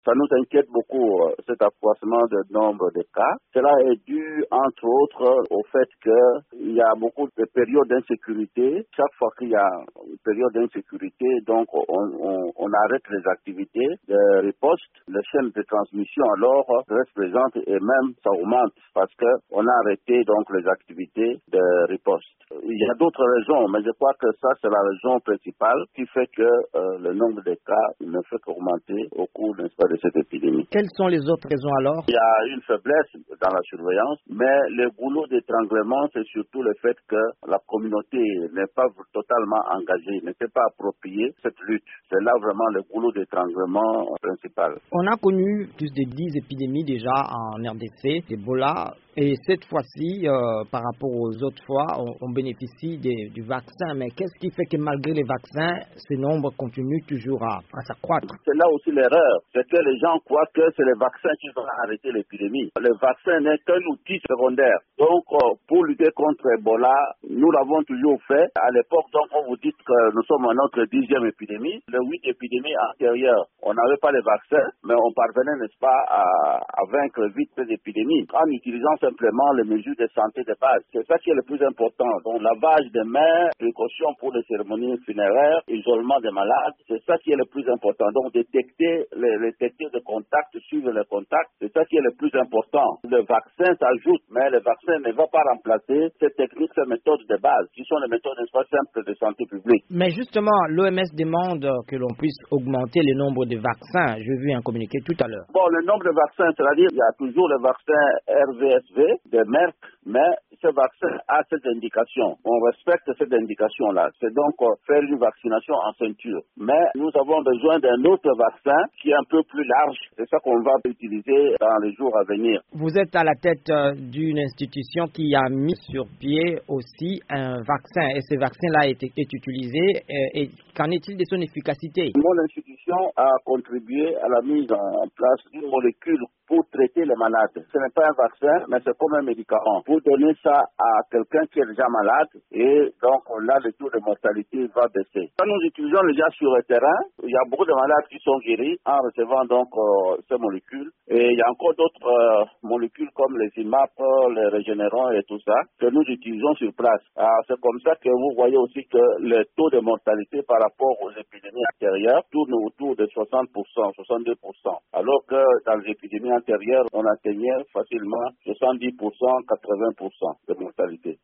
Ça nous inquiète beaucoup, cet accroissement de nombre de cas. Cela est dû, entre autres, au fait qu'il y a beaucoup de périodes d'insécurité. Chaque fois qu'il y a une période d'insécurité, donc on arrête les activités de riposte. Les chaînes de transmission alors restent présentes et même ça augmente parce qu'on a arrêté donc les activités de riposte. Il y a d'autres raisons, mais je crois que ça c'est la raison principale qui fait que le nombre de cas ne fait qu'augmenter au cours, n'est-ce pas, de cette épidémie. Quelles sont les autres raisons alors? Il y a une faiblesse dans la surveillance, mais le goulot d'étranglement, c'est surtout le fait que la communauté n'est pas totalement engagée, ne s'est pas appropriée cette lutte. C'est là vraiment le goulot d'étranglement principal. On a connu plus de 10 épidémies déjà en RDC, d'Ebola, et cette fois-ci, par rapport aux autres fois, on bénéficie du vaccin. Mais qu'est-ce qui fait que malgré les vaccins, ce nombre continue toujours à s'accroître? C'est là aussi l'erreur, c'est que les gens croient que c'est les vaccins qui vont arrêter l'épidémie. Le vaccin n'est qu'un outil secondaire. Donc, pour lutter contre Ebola, nous l'avons toujours fait. À l'époque, donc, on vous dit que nous sommes à notre 10e épidémie. Les 8 épidémies antérieures, on n'avait pas les vaccins, mais on parvenait, n'est-ce pas, à vaincre vite ces épidémies en utilisant simplement les mesures de santé de base. C'est ça qui est le plus important. Donc, lavage des mains, précautions pour les cérémonies funéraires, isolement des malades, c'est ça qui est le plus important. Donc, détecter les techniques de contact, suivre les contacts, c'est ça qui est le plus important. Le vaccin s'ajoute, mais le vaccin ne va pas remplacer ces techniques, ces méthodes de base, qui sont les méthodes, n'est-ce pas, simples de santé publique. Mais justement, l'OMS demande que l'on puisse augmenter le nombre de vaccins. J'ai vu un communiqué tout à l'heure. Bon, le nombre de vaccins, c'est-à-dire il y a toujours le vaccin RVSV de Merck, mais ce vaccin a cette indication. On respecte cette indication-là. C'est donc faire une vaccination en ceinture. Mais nous avons besoin d'un autre vaccin qui est un peu plus large. C'est ça qu'on va utiliser dans les jours à venir. Vous êtes à la tête d'une institution qui a mis sur pied aussi un vaccin. Et ce vaccin-là est utilisé. Et qu'en est-il de son efficacité? Mon institution a contribué à la mise en place d'une molécule pour traiter les malades. Ce n'est pas un vaccin, mais c'est comme un médicament. Pour donner ça à quelqu'un qui est déjà malade, et donc là, le taux de mortalité va baisser. Quand nous utilisons déjà sur le terrain, il y a beaucoup de malades qui sont guéris en recevant donc ces molécules. Et il y a encore d'autres molécules comme les IMAP, les régénérants et tout ça, que nous utilisons sur place. Alors, c'est comme ça que vous voyez aussi que le taux de mortalité par rapport aux épidémies antérieures tourne autour de 60%, 62%. Alors que dans les épidémies antérieures, on atteignait facilement 70%, 80% de mortalité.